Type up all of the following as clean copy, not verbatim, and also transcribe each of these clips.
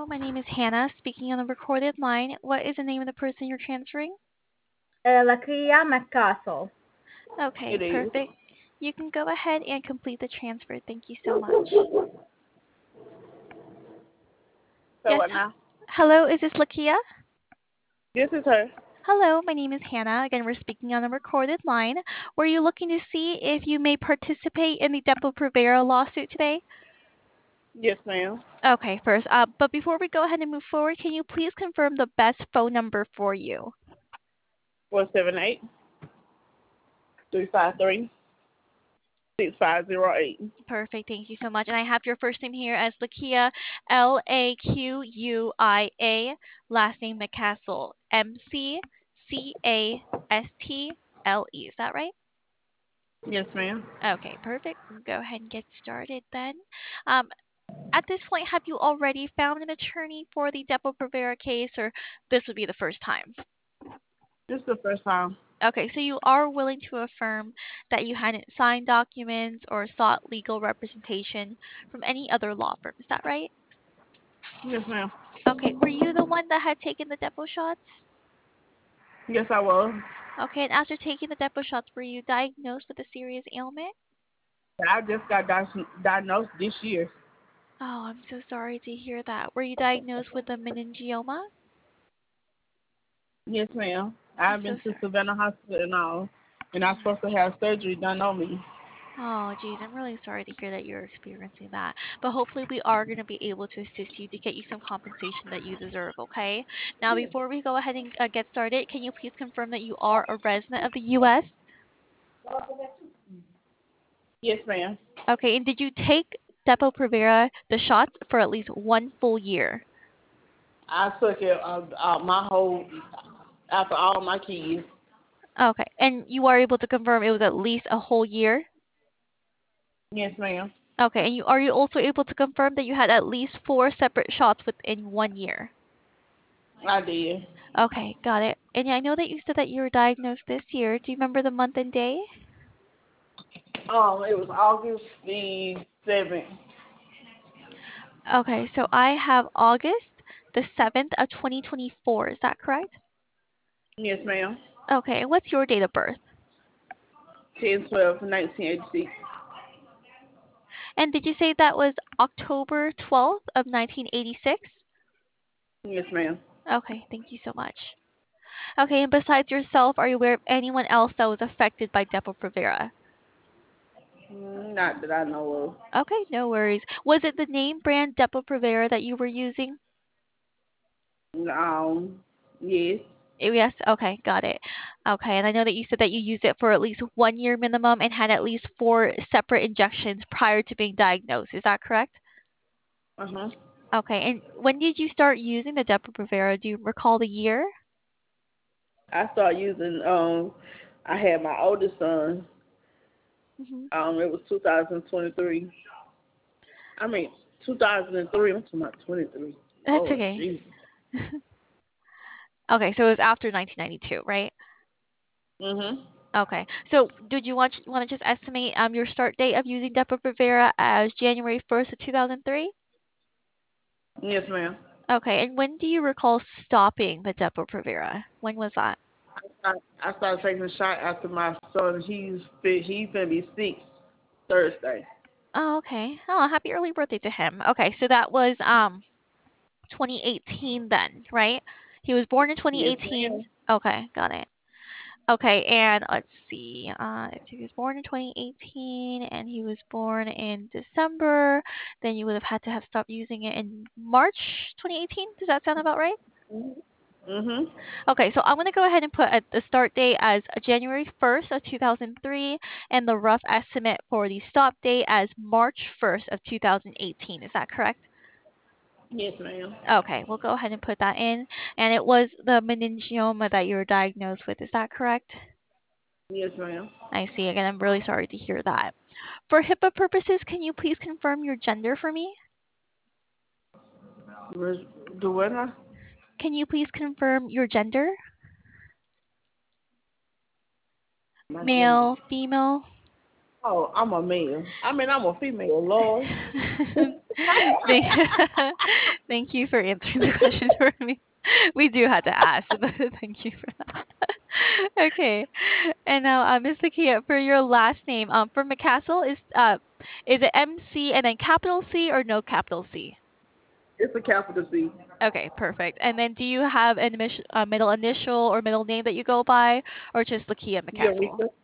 Hello, my name is Hannah, speaking on a recorded line. What is the name of the person you're transferring? Lakia McCastle. Okay, It is. perfect. You can go ahead and complete the transfer. Thank you so much. So Yes. what now? Hello, is this Lakia? This is her. Hello, my name is Hannah. Again, we're speaking on a recorded line. Were you looking to see if you may participate in the Depo-Provera lawsuit today? Yes, ma'am. Okay, first, but before we go ahead and move forward, can you please confirm the best phone number for you? 478-353-6508. Perfect. Thank you so much. And I have your first name here as Lakia, Laquia, last name McCastle, Mccastle. Is that right? Yes, ma'am. Okay, perfect. We'll go ahead and get started then. Um, at this point, have you already found an attorney for the Depo-Provera case, or this would be the first time? This is the first time. Okay, so you are willing to affirm that you hadn't signed documents or sought legal representation from any other law firm. Is that right? Yes, ma'am. Okay, were you the one that had taken the Depo shots? Yes, I was. Okay, and after taking the Depo shots, were you diagnosed with a serious ailment? I just got diagnosed this year. Oh, I'm so sorry to hear that. Were you diagnosed with a meningioma? Yes, ma'am. I'm I've so been to sorry. Savannah Hospital and all, and I'm supposed to have surgery done on me. Oh, geez, I'm really sorry to hear that you're experiencing that. But hopefully, we are going to be able to assist you to get you some compensation that you deserve, okay? Now, before we go ahead and get started, can you please confirm that you are a resident of the U.S.? Yes, ma'am. Okay, and did you take Depo-Provera, the shots, for at least 1 full year? I took it my whole after all my kids. Okay, and you are able to confirm it was at least a whole year? Yes, ma'am. Okay, and are you also able to confirm that you had at least 4 separate shots within 1 year? I did. Okay, got it. And yeah, I know that you said that you were diagnosed this year. Do you remember the month and day? It was August the 7th. Okay, so I have August the 7th of 2024. Is that correct? Yes, ma'am. Okay, and what's your date of birth? 10/12/1986. And did you say that was October 12th of 1986? Yes, ma'am. Okay, thank you so much. Okay, and besides yourself, are you aware of anyone else that was affected by Depo-Provera? Not that I know Okay, no worries. Was it the name brand Depo-Provera that you were using? of. Yes. Yes, okay, got it. Okay, and I know that you said that you used it for at least 1 year minimum and had at least 4 separate injections prior to being diagnosed. Is that correct? Uh-huh. Okay, and when did you start using the Depo-Provera? Do you recall the year? I started using, I had my oldest son. Hmm. It was 2023. I mean, 2003. I'm talking about 23. That's Lord, okay. Jesus. Okay, so it was after 1992, right? Mhm. Okay. So, did you want to just estimate your start date of using Depo-Provera as January 1st of 2003? Yes, ma'am. Okay. And when do you recall stopping the Depo-Provera? When was that? I started taking a shot after my son. He's gonna be 6 Thursday. Oh, okay. Oh, happy early birthday to him. Okay, so that was 2018 then, right? He was born in Yes, 2018. ma'am. Okay, got it. Okay, and let's see. If he was born in 2018 and he was born in December, then you would have stopped using it in March 2018. Does that sound about right? Mhm. Okay, so I'm going to go ahead and put the start date as January 1st of 2003 and the rough estimate for the stop date as March 1st of 2018. Is that correct? Yes, ma'am. Okay, we'll go ahead and put that in. And it was the meningioma that you were diagnosed with. Is that correct? Yes, ma'am. I see. Again, I'm really sorry to hear that. For HIPAA purposes, can you please confirm your gender for me? Do what? Huh? Can you please confirm your gender? My gender. Male, female? Oh, I'm a male. I mean, I'm a female, Lord. Thank, thank you for answering the question for me. We do have to ask, but thank you for that. Okay. And now, Miss Lakia, for your last name, for McCassell, is it MC and then capital C or no capital C? It's a capital C. Okay, perfect. And then do you have an middle initial or middle name that you go by, or just Lakia McCassell? Eureka.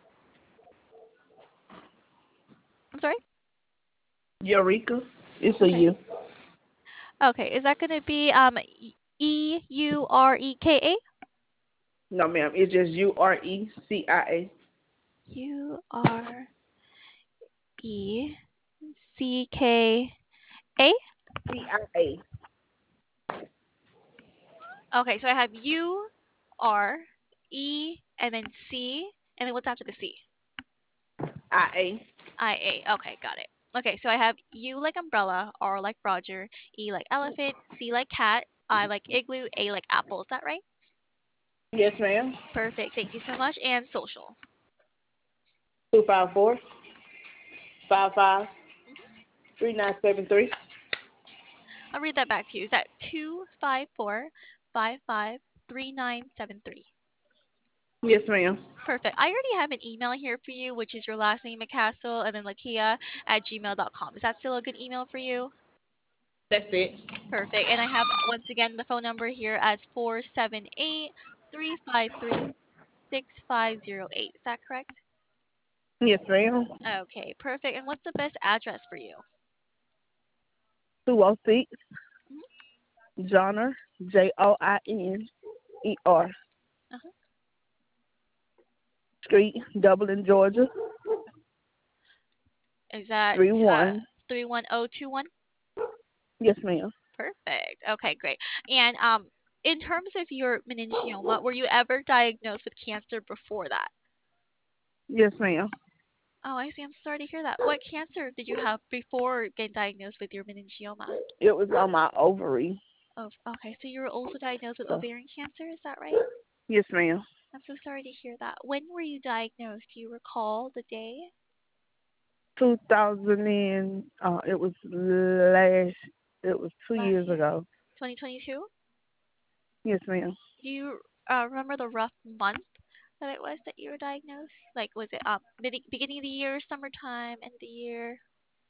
I'm sorry? Eureka. It's a Okay. U. Okay, is that going to be Eureka? No, ma'am. It's just Urecia. Urecka? CIA. Okay, so I have U, R, E, and then C, and then what's after the C? IA. IA. Okay, got it. Okay, so I have U like umbrella, R like Roger, E like elephant, C like cat, I like igloo, A like apple. Is that right? Yes, ma'am. Perfect. Thank you so much. And social. 254 55 Mhm. 3973. I'll read that back to you. Is that 254553973? Yes, ma'am. Perfect. I already have an email here for you, which is your last name, McCassell, and then lakia@gmail.com. Is that still a good email for you? That's it. Perfect. And I have, once again, the phone number here as 478-353-6508. Is that correct? Yes, ma'am. Okay, perfect. And what's the best address for you? 206 Mhm. Joiner, Joiner Uh-huh. Street, Dublin, Georgia, Is that 31. 31021? Yes, ma'am. Perfect. Okay, great. And in terms of your meningioma, were you ever diagnosed with cancer before that? Yes, ma'am. Oh, I see. I'm sorry to hear that. What cancer did you have before getting diagnosed with your meningioma? It was on my ovary. Oh, okay. So you were also diagnosed with So, ovarian cancer, is that right? yes, ma'am. I'm so sorry to hear that. When were you diagnosed? Do you recall the day? 2000 and it was last. It was 2 years Last year? ago. 2022? Yes, ma'am. Do you remember the rough month that it was that you were diagnosed? Like, was it beginning of the year, summertime, end of the year?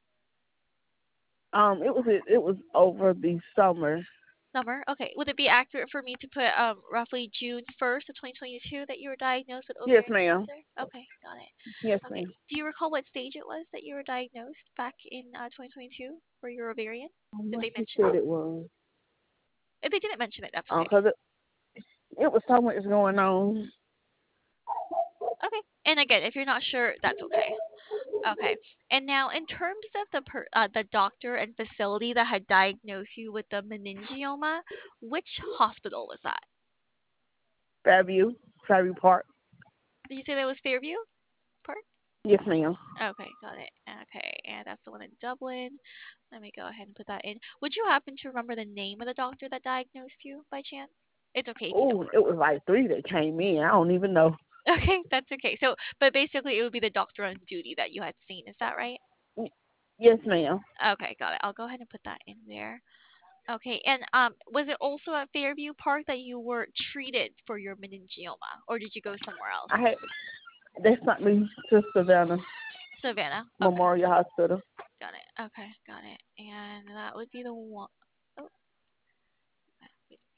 It was over the summer. Summer? Okay. Would it be accurate for me to put roughly June 1st of 2022 that you were diagnosed with Yes, ovarian ma'am. cancer? Okay, got it. Yes, Okay. ma'am. Do you recall what stage it was that you were diagnosed back in 2022 for your ovarian? Did What they she mention said it? it was. If they didn't mention it, that's okay. Cause it was so much going on. Okay. And again, if you're not sure, that's okay. Okay. And now, in terms of the doctor and facility that had diagnosed you with the meningioma, which hospital was that? Fairview Park. Did you say that was Fairview Park? Yes, ma'am. Okay, got it. Okay, and that's the one in Dublin. Let me go ahead and put that in. Would you happen to remember the name of the doctor that diagnosed you by chance? It's okay if you don't. Oh, it was like 3 that came in. I don't even know. Okay, that's okay. So, but basically, it would be the doctor on duty that you had seen. Is that right? Yes, ma'am. Okay, got it. I'll go ahead and put that in there. Okay, and was it also at Fairview Park that you were treated for your meningioma, or did you go somewhere else? They sent me to Savannah Savannah. Okay, Memorial Hospital. got it. Okay, got it. And that would be the one. Oh, that would be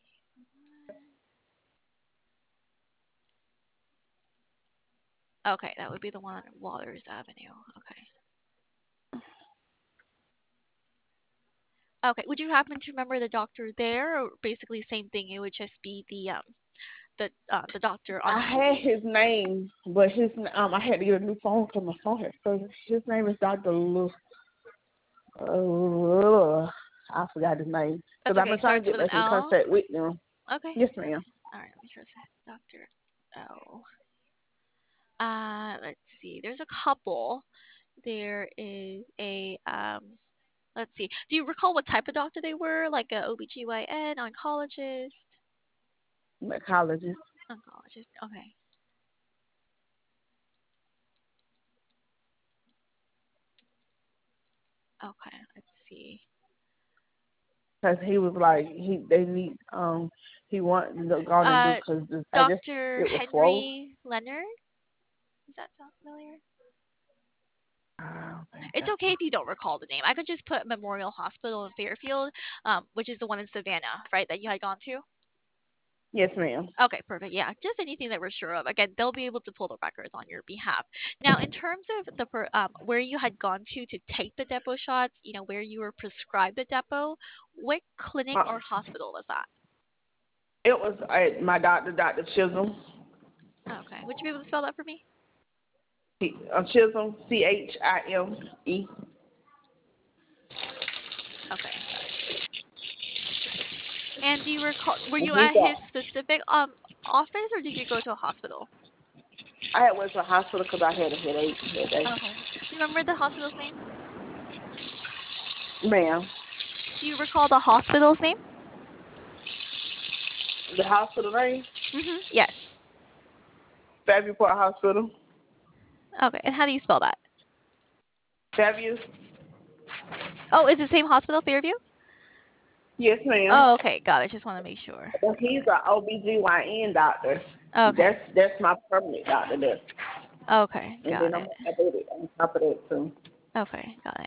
okay, that would be the one on Waters Avenue. Okay. Okay. Would you happen to remember the doctor there, or basically same thing? It would just be the doctor on I had his name, but I had to get a new phone because my phone had frozen. His name is Dr. I forgot his name That's because I've okay. been trying Starts to get with an back in L. contact with them. Okay. Yes, ma'am. All right. Let me just Doctor L. Let's see. There's a couple. There is a let's see. Do you recall what type of doctor they were? Like a OBGYN, oncologist? Mycologist. Oncologist. Okay. Okay. Let's see. Cause he was like he wanted to go on and do Uh, because I guess Dr. it was swollen. Henry Leonard. Does that sound familiar? I don't think It's okay if you don't recall the name. I could just put Memorial Hospital in Fairfield, which is the one in Savannah, right, that you had gone to? Yes, ma'am. Okay, perfect. Yeah, just anything that we're sure of. Again, they'll be able to pull the records on your behalf. Now, in terms of where you had gone to take the depot shots, where you were prescribed the depot, what clinic Uh, or hospital was that? it was my doctor, Dr. Chisholm. Okay, would you be able to spell that for me? Chisholm, Chime. Okay, got it. And do you recall, were And you he at his thought specific office or did you go to a hospital? I had went to the hospital because I had a headache that day. Okay. Do you remember the hospital's name? Ma'am, Do you recall the hospital's name? the hospital name, Yes. Fairview Park Hospital. Okay, and how do you spell that? Fairview. Oh, is it the same hospital, Fairview? Yes, ma'am. Oh, okay, got it. Just want to make sure. And he's an OBGYN doctor. Okay. That's my permanent doctor there. Okay, And got then I'm it. on top of that too. Okay, got it.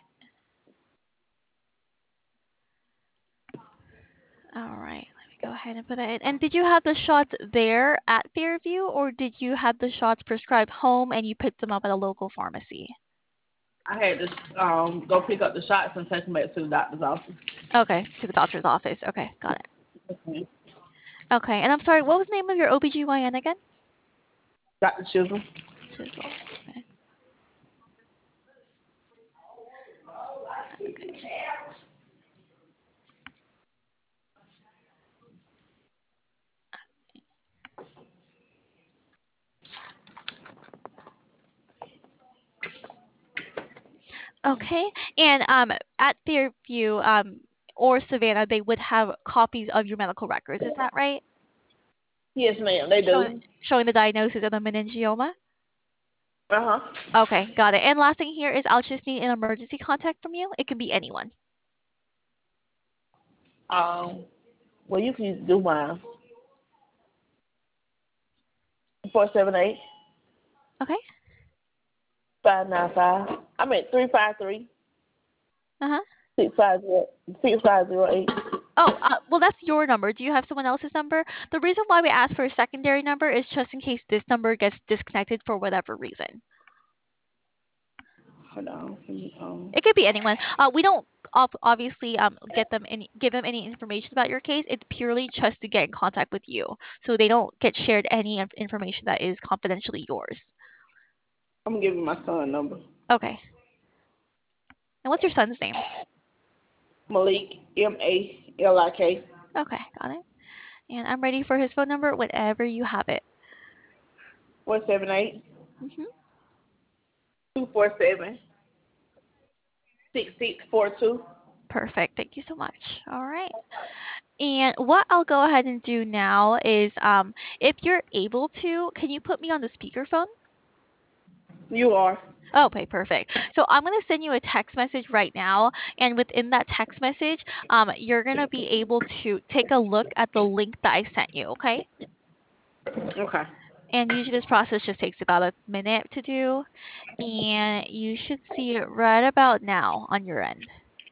All right, let me go ahead and put that in. And did you have the shots there at Fairview, or did you have the shots prescribed home and you picked them up at a local pharmacy? I had to go pick up the shots and take them back to the doctor's office. Okay, to the doctor's office. Okay, got it. Okay. Okay, and I'm sorry, what was the name of your OBGYN again? Dr. Chisholm. Chisel. Okay. Okay. Okay, and at Fairview or Savannah, they would have copies of your medical records. Is that right? Yes, ma'am. They Showing, do. showing the diagnosis of the meningioma. Uh Okay, got it. And last thing here is I'll just need an emergency contact from you. It can be anyone. huh. Well, you can do mine. 478 Okay. 595. I mean 353 Uh-huh. 6508. Oh, well, that's your number. Do you have someone else's number? The reason why we ask for a secondary number is just in case this number gets disconnected for whatever reason. Hold on. It could be anyone. We don't obviously give them any information about your case. It's purely just to get in contact with you, so they don't get shared any information that is confidentially yours. I'm gonna give you my son's number. Okay. And what's your son's name? Malik, Malik. Okay, got it. And I'm ready for his phone number whenever you have it. 478 Mhm. 247 6642. Perfect. Thank you so much. All right. And what I'll go ahead and do now is, if you're able to, can you put me on the speakerphone? You are. Okay, perfect. So I'm going to send you a text message right now, and within that text message, you're going to be able to take a look at the link that I sent you, okay? Okay. And usually this process just takes about a minute to do, and you should see it right about now on your end.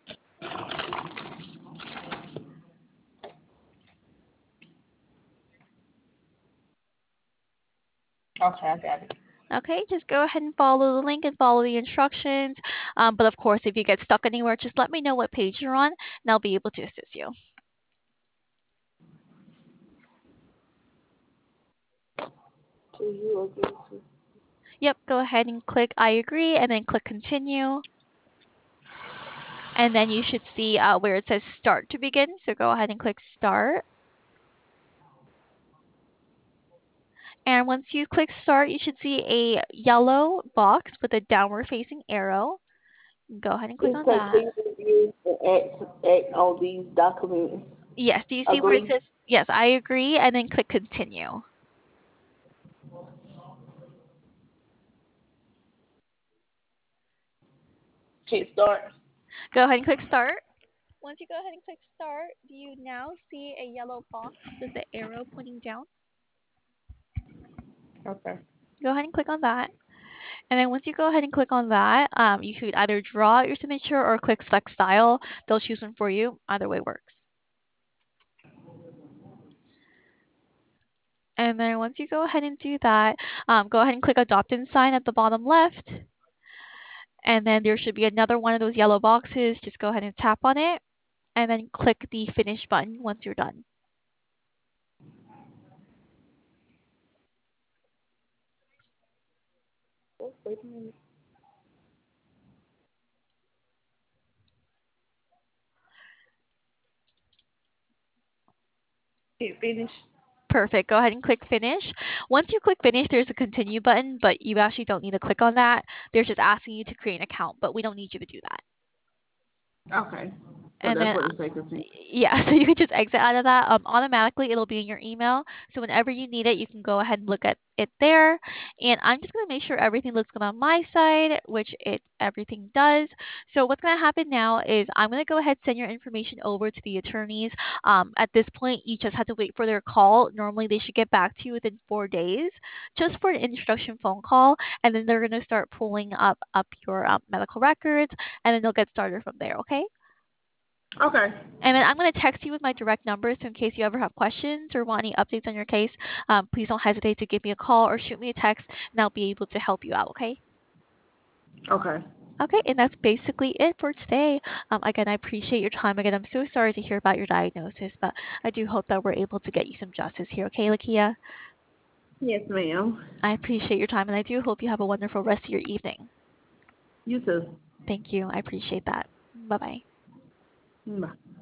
Okay, I got it. Okay, just go ahead and follow the link and follow the instructions. But of course, if you get stuck anywhere, just let me know what page you're on, and I'll be able to assist you. So you agree to? Yep, go ahead and click I agree, and then click continue. And then you should see where it says start to begin. So go ahead and click start. And once you click start, you should see a yellow box with a downward facing arrow. Go ahead and click It on says that. please review and act on these documents. Yes, do you see where it Agree. says yes, I agree, and then click continue. Hit start. Go ahead and click start. Once you go ahead and click start, do you now see a yellow box with the arrow pointing down? Okay. Go ahead and click on that. And then once you go ahead and click on that, you could either draw out your signature or click select style. They'll choose one for you. Either way works. And then once you go ahead and do that, go ahead and click adopt and sign at the bottom left. And then there should be another one of those yellow boxes. Just go ahead and tap on it. And then click the finish button once you're done. Oh, wait a minute. Hit finish. Perfect. Go ahead and click finish. Once you click finish, there's a continue button, but you actually don't need to click on that. They're just asking you to create an account, but we don't need you to do that. Okay. So And that's then, what it says. yeah, so you can just exit out of that. Automatically, it'll be in your email. So whenever you need it, you can go ahead and look at it there. And I'm just going to make sure everything looks good on my side, which everything does. So what's going to happen now is I'm going to go ahead and send your information over to the attorneys. At this point, you just have to wait for their call. Normally, they should get back to you within 4 days, just for an introduction phone call, and then they're going to start pulling up your medical records, and then they'll get started from there. Okay. Okay. And then I'm going to text you with my direct number, so in case you ever have questions or want any updates on your case, please don't hesitate to give me a call or shoot me a text, and I'll be able to help you out, okay? Okay. Okay, and that's basically it for today. Again, I appreciate your time. Again, I'm so sorry to hear about your diagnosis, but I do hope that we're able to get you some justice here, okay, Lakia? Yes, ma'am. I appreciate your time, and I do hope you have a wonderful rest of your evening. You too. Thank you. I appreciate that. Bye-bye. Bye.